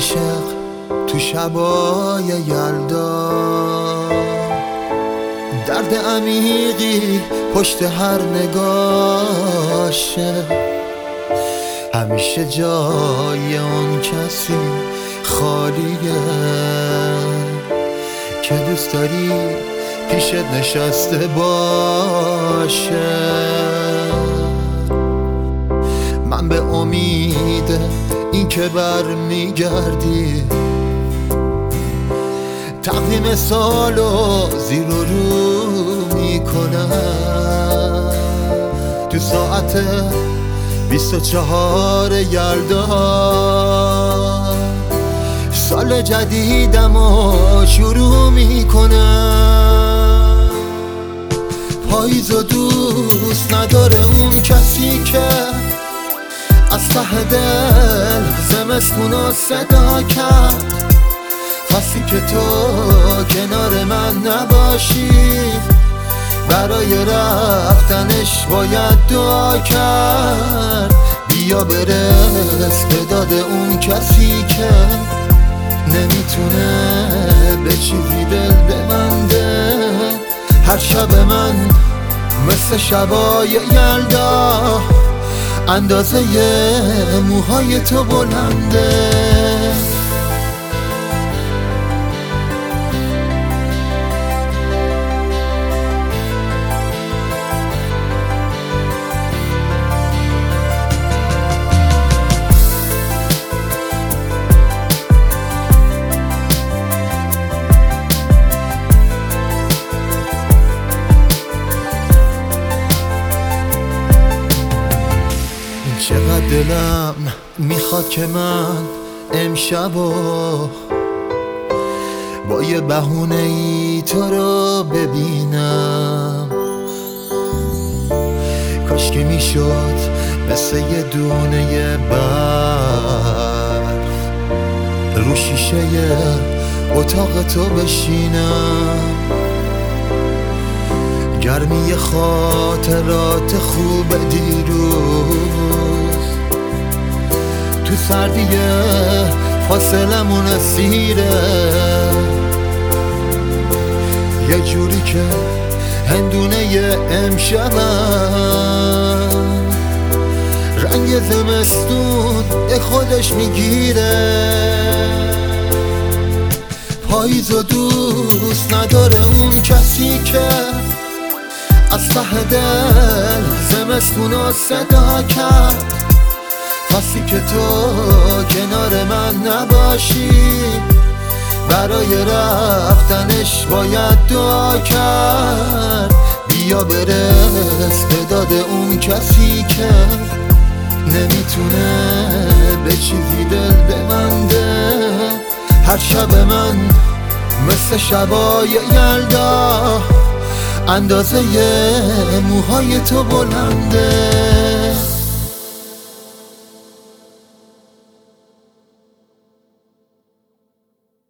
عاشق تو شبای یلدا، درد عمیقی پشت هر نگاشه، همیشه جای اون کسی خالیه که دوست داری پیشت نشسته باشه. من به امید این که بر میگردی تقویم سالو زیر و رو میکنم، تو ساعت 24 یلدا سال جدیدمو شروع میکنم. پاییز و دوست نداره اون کسی که از ته دل زمستونو صدا کرد، فصلی که تو کنار من نباشی برای رفتنش باید دعا کرد. بیا برس به داد اون کسی که نمیتونه به چیزی دل ببنده. هر شب من مثل شبای یلدا اندازه موهای تو بلنده. چقدر دلم میخواد که من امشبو با یه بهونه ای تو رو ببینم، کاش که میشد مثل یه دونه برف رو شیشه اتاق تو بشینم. گرمی خاطرات خوب دیروز تو سردی فاصلمون اسیره، یه جوری که هندونه امشبم رنگ زمستون به خودش میگیره. پاییز و دوست نداره اون کسی که از ته دل زمستونو صدا کرد، فصلی که تو کنار من نباشی برای رفتنش باید دعا کرد. بیا برس به داد اون کسی که نمیتونه به چیزی دل ببنده. هر شب من مثل شبای یلدا اندازه موهای تو بلنده.